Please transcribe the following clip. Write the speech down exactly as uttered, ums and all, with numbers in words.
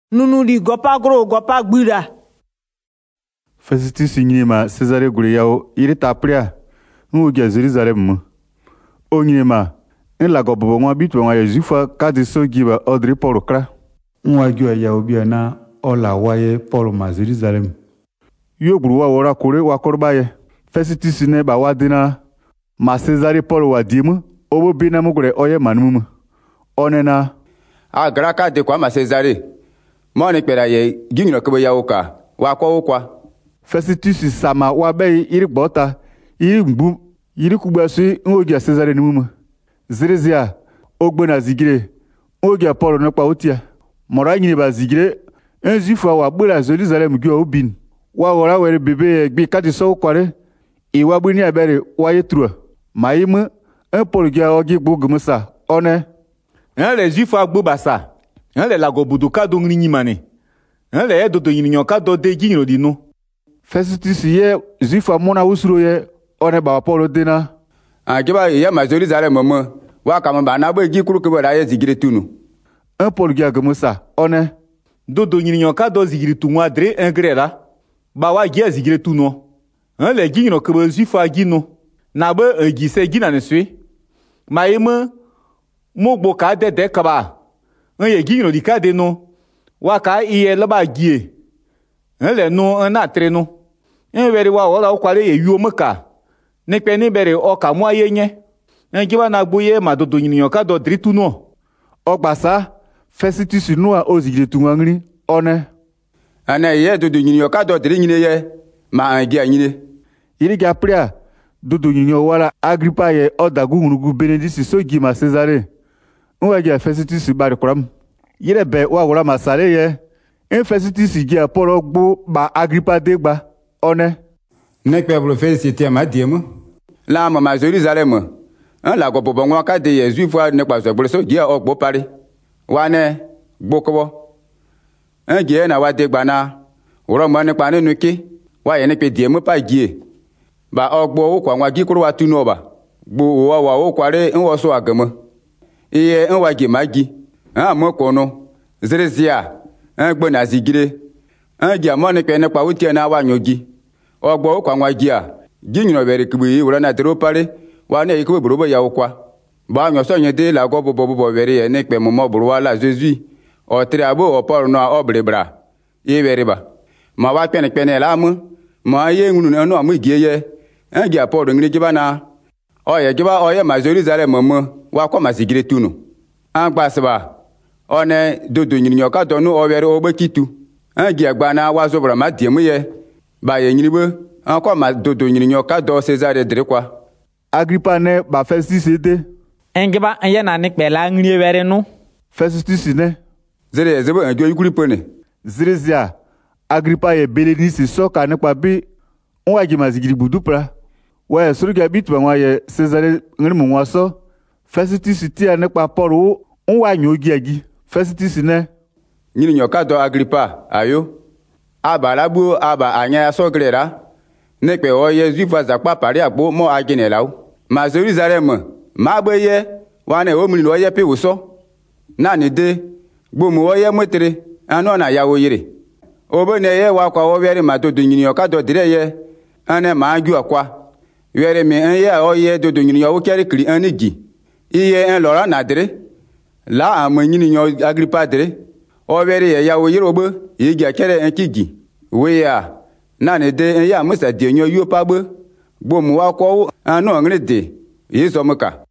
Nunu di gopa gro gopa gbira. Festus nyima Cesare gure yao iri tapria nwu ge Jerusalem mu. O nyima nla go bobo nwa bitu nwa Yesufa kadi so giba Audrey Paul kra. Nwa gyo ya obi na ola waye Paul ma Jerusalem. Yo gburu wa wora kore wa korba ye. Festus ne ba wadina ma Cesare Paul wadimu obo bina mu gure oye manumu. Onena a graka de kwa ma Cesare. Moni pera ye ginyo kebe ya uka wa kwa ukwa. Festus sama wa be iri gbota iri mgbu iri kugbasi nwoge Cesare nimumu. Zirezia ogbe na zigire oge Paul n'ekpa otia mora nyini ba zigire enzifu wa gbera Jerusalem gyo obin wa wora were bebe gbi kati so kware iwa gbini abere wa yetrua maimu en Paul gya ogi gbugumusa one en le zifu agbo basa en le lago buduka do ngini mane en le edo do yinyo ka do de ginyo dinu. Festus ye zifu mona usuro ye one ba Paul dena Agiba ya ma Jerusalem mama wa kama ba na ba gi kuru ke ba ya zigire tunu. Un Paul gya gumusa one Dodo nyinyo ka do zigire tunu adre un grela. Ba wa gi zigire tunu. Un le gi no ke ba zifa gi no. Na ba gi se gi na ne sui. Ma yema mo gbo ka de de ka ba. Un ye gi no di ka de no. Wa ka iye la ba gi. Un le no un atre no. Un veri wa wala o kwale ye yu maka. Ne pe ni bere o ka mo ayenye ngiba na gboye ma dodo nyinyo ka do dritu no ogbasa Festus nua ozigire tunwangri one ana ye dodo nyinyo ka do dri nyine ye ma angi anyine iri ga pria dodo nyinyo wala Agrippa ye odagu ngurugu Benedict sogi ma Cesare nwa ga Festus bari kram yire be wa wala masare ye en Festus gi aporo gbo ba Agrippa degba one ne pe bro féliciter ma diemu la ma ma Jerusalem an la go bobo nwa ka de Yesu fo ne pa so bro so gi ogbo pari wa ne gbokobo an gi na wa de gba na woro mo ne pa ninu ki wa ye ne pe diemu pa gi ba ogbo o kwa nwa gi kuru wa tunu oba gbo wa wa o kware nwo so agamo iye nwa gi ma gi an mo ko no zerezia an gbo na zigire an gi mo ne pe ne pa wuti na wa nyogi ogbo kwa nwa gi a ginyo bere kubi wura na tero pare wa ne ikwe burubo ya ukwa ba nyo so nye de la go bobo bobo bere ye ne pe mo mo buru wala Jesu o tre abo o Paul no obrebra e bere ba ma wa pene pene la mu ma ye ngunu no amu gie ye en gi Paul ngire giba na o ye giba o ye ma Jerusalem mo wa kwa masigire tunu an gbasba one dodo nyinyo ka donu o bere o bekitu en gi agba na wa zobra ma diemu ye ba ye nyinibe Anko ma dodo nyinyo ka do Cesare dre kwa. Agrippa ne ba Festus ede. Engiba anya na ne kpela ngrie were no. Festus ne. Zere zebo enjo yukuri pone. Zerezia Agrippa ye Benedict so ka ne kwa bi onwa gi mazigiri budupra. Wa suru ga bitu nwa ye Cesare ngri mu nwa so. Festus ti ne kwa Paul onwa nyogi agi. Festus ne. Nyinyo ka do Agrippa ayo. Aba labu aba anya so grera. Nekpe o Yesu fa zakpa pari agbo mo agine lawo ma Jerusalem ma gbeye wane o muli lo ye pe woso na ni de gbo mu o ye motere anu na yawo yire obo ne ye wa kwa o were ma dodo nyinyo ka do dire ye ane ma aju akwa were mi en ye o ye dodo nyinyo o kere kri anigi iye en lora na dire la am nyinyo Agrippa dire o were ye yawo yire obo ye ga kere en kigi we ya na ne de ya musa de nyo yo pa gbo gbo mu wa ko anu ngre de yi so muka